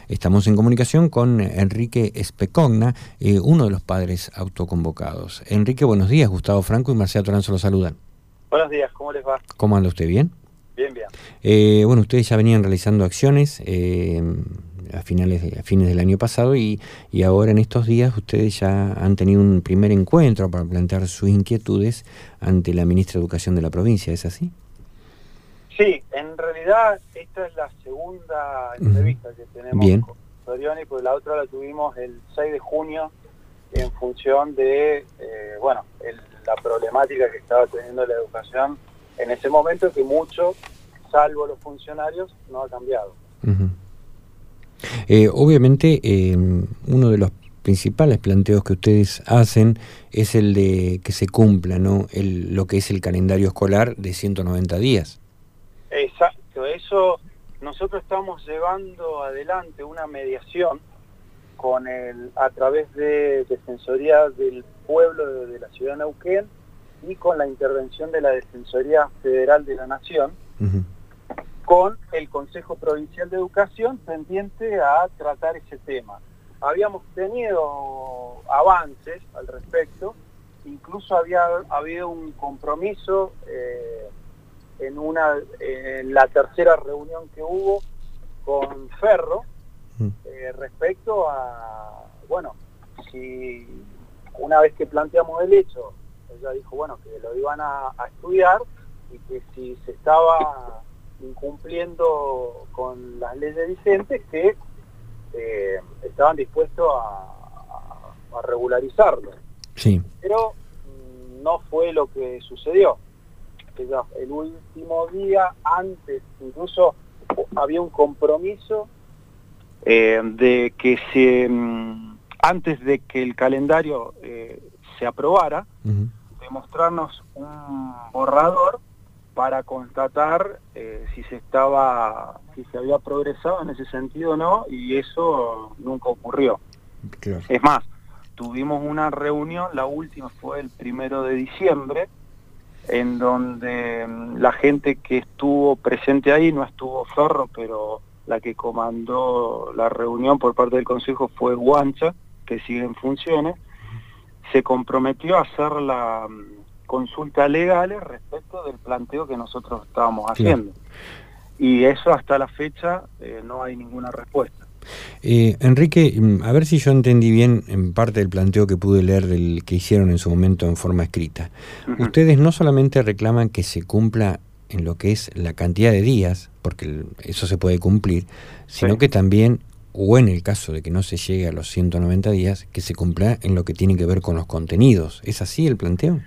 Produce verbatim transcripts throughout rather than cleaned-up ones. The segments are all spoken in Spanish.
Estamos en comunicación con Enrique Especogna, eh, uno de los padres autoconvocados. Enrique, buenos días. Gustavo Franco y Marcela Toranzo lo saludan. Buenos días, ¿cómo les va? ¿Cómo anda usted? ¿Bien? Bien, bien. Eh, bueno, ustedes ya venían realizando acciones eh, a, finales de, a fines del año pasado y, y ahora en estos días ustedes ya han tenido un primer encuentro para plantear sus inquietudes ante la ministra de Educación de la provincia, ¿es así? Sí, en realidad esta es la segunda entrevista uh-huh. que tenemos Bien. con Sorioni, porque la otra la tuvimos el seis de junio en función de, eh, bueno, el, la problemática que estaba teniendo la educación en ese momento, que mucho, salvo los funcionarios, no ha cambiado. Uh-huh. eh, obviamente, eh, uno de los principales planteos que ustedes hacen es el de que se cumpla, ¿no?, el, lo que es el calendario escolar de ciento noventa días. Exacto, eso nosotros estamos llevando adelante una mediación con el a través de Defensoría del Pueblo de, de la Ciudad de Neuquén y con la intervención de la Defensoría Federal de la Nación, uh-huh. con el Consejo Provincial de Educación pendiente a tratar ese tema. Habíamos tenido avances al respecto, incluso había habido un compromiso eh, en una en la tercera reunión que hubo con Ferro eh, respecto a, bueno, si una vez que planteamos el hecho, ella dijo, bueno, que lo iban a, a estudiar y que si se estaba incumpliendo con las leyes vigentes, que eh, estaban dispuestos a, a, a regularizarlo. Sí. Pero no fue lo que sucedió. El último día, antes, incluso había un compromiso eh, de que se, antes de que el calendario eh, se aprobara, uh-huh. de mostrarnos un borrador para constatar eh, si se estaba, si se había progresado en ese sentido o no, y eso nunca ocurrió. Claro. Es más, tuvimos una reunión, la última fue el primero de diciembre, en donde la gente que estuvo presente ahí, no estuvo Ferro, pero la que comandó la reunión por parte del Consejo fue Guancha, que sigue en funciones, se comprometió a hacer la consulta legal respecto del planteo que nosotros estábamos haciendo. Claro. Y eso hasta la fecha eh, no hay ninguna respuesta. Eh, Enrique, a ver si yo entendí bien en parte del planteo que pude leer del que hicieron en su momento en forma escrita. Uh-huh. Ustedes no solamente reclaman que se cumpla en lo que es la cantidad de días, porque eso se puede cumplir, sino sí. que también, o en el caso de que no se llegue a los ciento noventa días, que se cumpla en lo que tiene que ver con los contenidos. ¿Es así el planteo?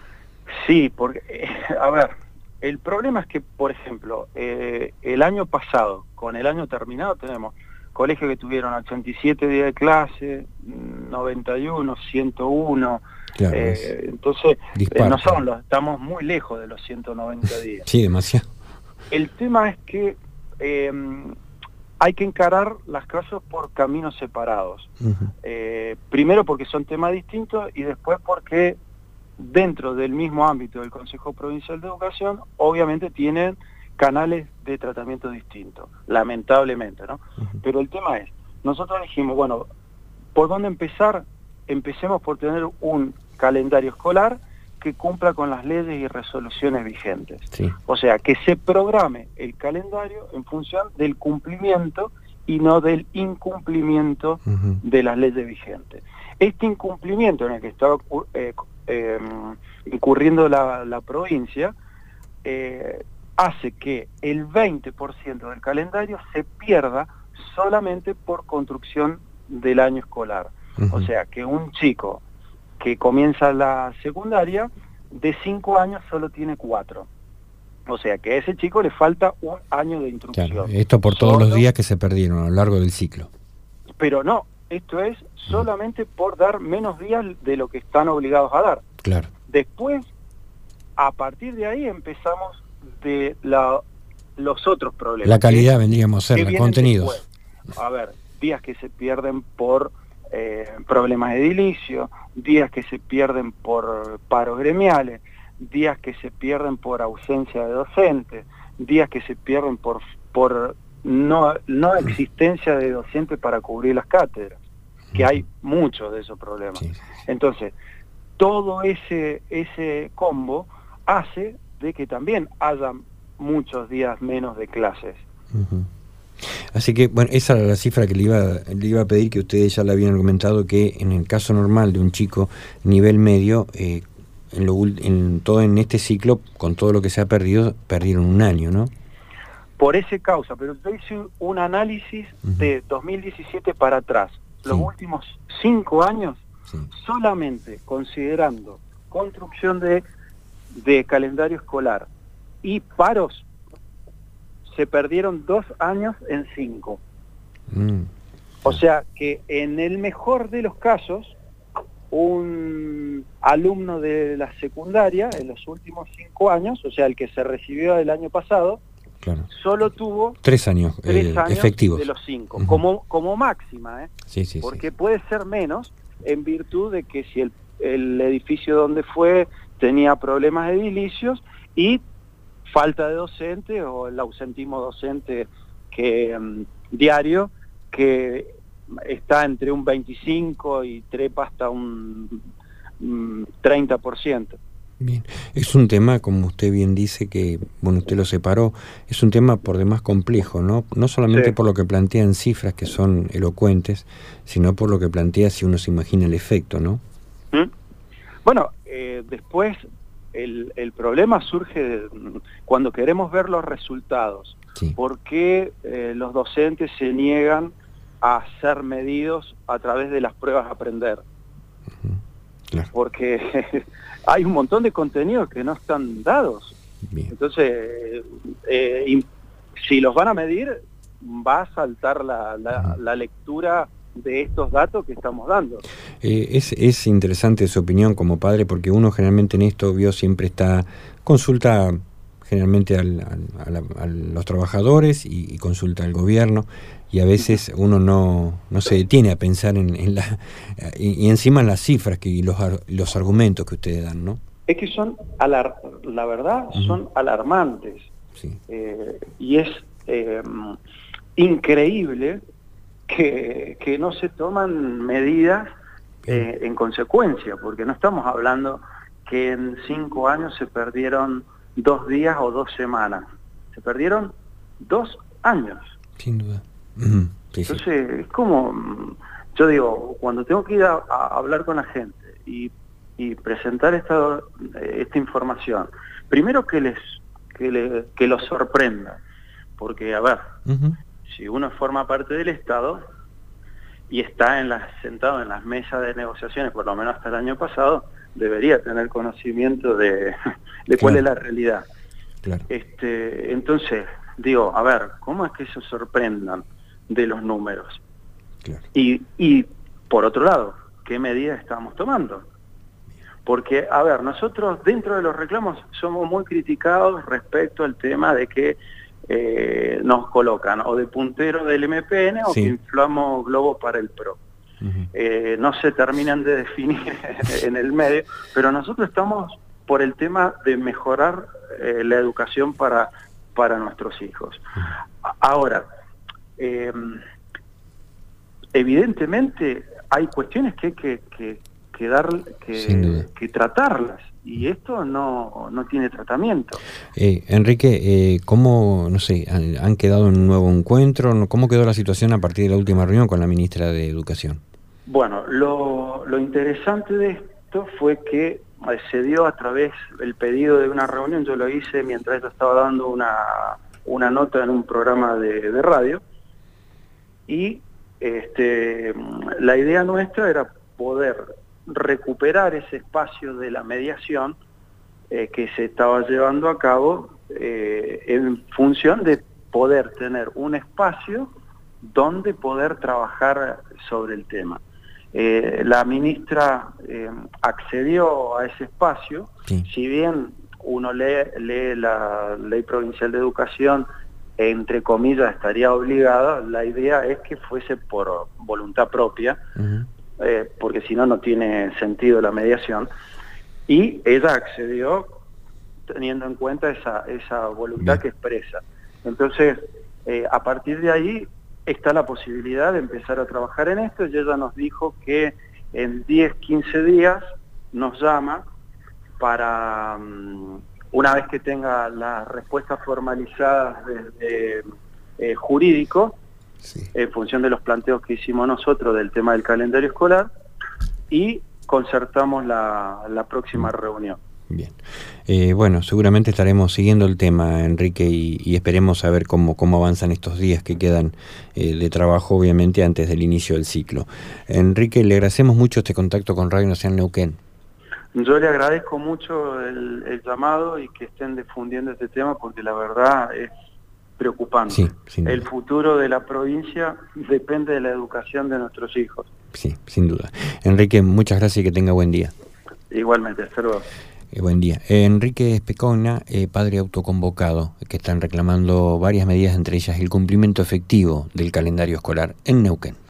Sí, porque, eh, a ver, el problema es que, por ejemplo, eh, el año pasado, con el año terminado, tenemos colegios que tuvieron ochenta y siete días de clase, noventa y uno, ciento uno, claro, eh, entonces eh, no son los, estamos muy lejos de los ciento noventa días. Sí, demasiado. El tema es que eh, hay que encarar las cosas por caminos separados. Uh-huh. Eh, primero porque son temas distintos y después porque dentro del mismo ámbito del Consejo Provincial de Educación, obviamente tienen canales de tratamiento distintos, lamentablemente, ¿no? Uh-huh. Pero el tema es, nosotros dijimos, bueno, ¿por dónde empezar? Empecemos por tener un calendario escolar que cumpla con las leyes y resoluciones vigentes. Sí. O sea, que se programe el calendario en función del cumplimiento y no del incumplimiento uh-huh. de las leyes vigentes. Este incumplimiento en el que está eh, eh, incurriendo la, la provincia, eh, hace que el veinte por ciento del calendario se pierda solamente por construcción del año escolar. Uh-huh. O sea, que un chico que comienza la secundaria, de cinco años solo tiene cuatro. O sea, que a ese chico le falta un año de instrucción. Claro, esto por todos solo, los días que se perdieron a lo largo del ciclo. Pero no, esto es solamente uh-huh. por dar menos días de lo que están obligados a dar. Claro. Después, a partir de ahí empezamos de la, los otros problemas. La calidad que, vendríamos a ser, los contenidos. Después. A ver, días que se pierden por eh, problemas de edilicio, días que se pierden por paros gremiales, días que se pierden por ausencia de docentes, días que se pierden por, por no, no existencia de docentes para cubrir las cátedras, que hay muchos de esos problemas. Sí. Entonces, todo ese, ese combo hace de que también haya muchos días menos de clases. Uh-huh. Así que, bueno, esa era la cifra que le iba, le iba a pedir, que ustedes ya le habían argumentado, que en el caso normal de un chico nivel medio, eh, en, lo, en todo en este ciclo, con todo lo que se ha perdido, perdieron un año, ¿no? Por esa causa, pero yo hice un análisis uh-huh. de dos mil diecisiete para atrás, sí. los últimos cinco años, sí. solamente considerando construcción de, de calendario escolar y paros, se perdieron dos años en cinco. Mm. O sea que en el mejor de los casos, un alumno de la secundaria en los últimos cinco años, o sea el que se recibió el año pasado, claro. solo tuvo tres años, tres eh, años efectivos de los cinco, uh-huh. como, como máxima, ¿eh? Sí, sí, porque sí. puede ser menos en virtud de que si el, el edificio donde fue tenía problemas edilicios y falta de docente o el ausentismo docente que um, diario que está entre un veinticinco y trepa hasta un um, treinta por ciento. Bien, es un tema, como usted bien dice, que, bueno, usted lo separó, es un tema por demás complejo, ¿no? No solamente sí. por lo que plantean cifras que son elocuentes, sino por lo que plantea si uno se imagina el efecto, ¿no? ¿Mm? Bueno, eh, después el, el problema surge de, cuando queremos ver los resultados. Sí. ¿Por qué eh, los docentes se niegan a ser medidos a través de las pruebas a aprender? Uh-huh. Claro. Porque hay un montón de contenidos que no están dados. Bien. Entonces, eh, si los van a medir, va a saltar la, la, uh-huh. la lectura de estos datos que estamos dando. Eh, es, es interesante su opinión como padre, porque uno generalmente en esto vio siempre está consulta generalmente al, al, a, la, a los trabajadores y, y consulta al gobierno, y a veces uno no, no se detiene a pensar en, en la y, y encima en las cifras que, y los, los argumentos que ustedes dan, ¿no? Es que son, alar la verdad, uh-huh. son alarmantes. Sí. Eh, y es eh, increíble que, que no se toman medidas eh, en consecuencia, porque no estamos hablando que en cinco años se perdieron dos días o dos semanas. Se perdieron dos años. Sin duda. Uh-huh. Sí, Entonces, sí. es como, yo digo, cuando tengo que ir a, a hablar con la gente y, y presentar esta, esta información, primero que les que, le, que los sorprenda, porque, a ver, uh-huh. si uno forma parte del Estado y está en las, sentado en las mesas de negociaciones, por lo menos hasta el año pasado, debería tener conocimiento de, de claro. cuál es la realidad. Claro. Este, entonces, digo, a ver, ¿cómo es que se sorprendan de los números? Claro. Y, y, por otro lado, ¿qué medidas estamos tomando? Porque, a ver, nosotros dentro de los reclamos somos muy criticados respecto al tema de que eh, nos colocan o de puntero del M P N o sí. que inflamos globos para el P R O. Uh-huh. eh, no se terminan de definir en el medio, pero nosotros estamos por el tema de mejorar eh, la educación para, para nuestros hijos. Uh-huh. Ahora, eh, evidentemente hay cuestiones que hay que, que, que, dar, que, que tratarlas, y esto no, no tiene tratamiento. Eh, Enrique, eh, ¿cómo, no sé, han, han quedado en un nuevo encuentro? ¿Cómo quedó la situación a partir de la última reunión con la ministra de Educación? Bueno, lo, lo interesante de esto fue que se dio a través del pedido de una reunión. Yo lo hice mientras yo estaba dando una, una nota en un programa de, de radio, y este, la idea nuestra era poder recuperar ese espacio de la mediación eh, que se estaba llevando a cabo eh, en función de poder tener un espacio donde poder trabajar sobre el tema. Eh, la ministra eh, accedió a ese espacio, sí. Si bien uno lee, lee la Ley Provincial de Educación, entre comillas estaría obligada, la idea es que fuese por voluntad propia, uh-huh. eh, porque si no, no tiene sentido la mediación, y ella accedió teniendo en cuenta esa, esa voluntad Bien. que expresa. Entonces, Eh, a partir de ahí está la posibilidad de empezar a trabajar en esto, y ella nos dijo que en diez, quince días nos llama para, um, una vez que tenga las respuestas formalizadas desde eh, jurídico, sí, en función de los planteos que hicimos nosotros del tema del calendario escolar, y concertamos la, la próxima reunión. Bien. Eh, bueno, seguramente estaremos siguiendo el tema, Enrique, y, y esperemos saber cómo, cómo avanzan estos días que quedan eh, de trabajo, obviamente, antes del inicio del ciclo. Enrique, le agradecemos mucho este contacto con Radio Nacional Neuquén. Yo le agradezco mucho el, el llamado y que estén difundiendo este tema, porque la verdad es preocupante. Sí, el futuro de la provincia depende de la educación de nuestros hijos. Sí, sin duda. Enrique, muchas gracias y que tenga buen día. Igualmente, hasta luego. Eh, buen día. Eh, Enrique Especona, eh, padre autoconvocado, que están reclamando varias medidas, entre ellas el cumplimiento efectivo del calendario escolar en Neuquén.